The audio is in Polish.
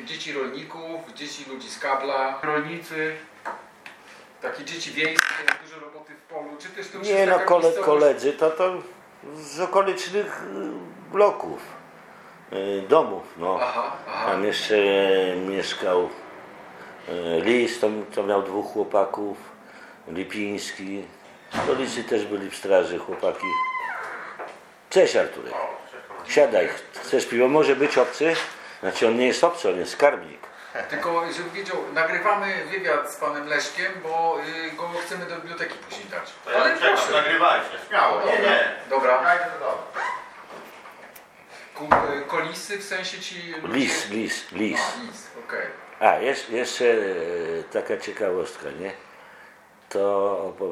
dzieci rolników, dzieci ludzi z kabla, rolnicy, takie dzieci wiejskie, dużo roboty w polu, czy też to już Nie jest no, taka miejscowość? koledzy to z okolicznych bloków, domów, no. Aha. Tam jeszcze mieszkał Lis, to miał 2 chłopaków, Lipiński. Rolnicy też byli w straży, chłopaki. Cześć Arturek. Siadaj, chcesz piwo? Może być obcy? Znaczy on nie jest obcy, on jest skarbnik. Tylko, żeby wiedział, nagrywamy wywiad z panem Leszkiem, bo go chcemy do biblioteki później dać. To ja czekam, nagrywajcie, śmiało. Dobra. Dajcie to dobrze. Kolisy, w sensie ci ludzie... Lis. Lis, okej. A, jeszcze taka ciekawostka, nie? To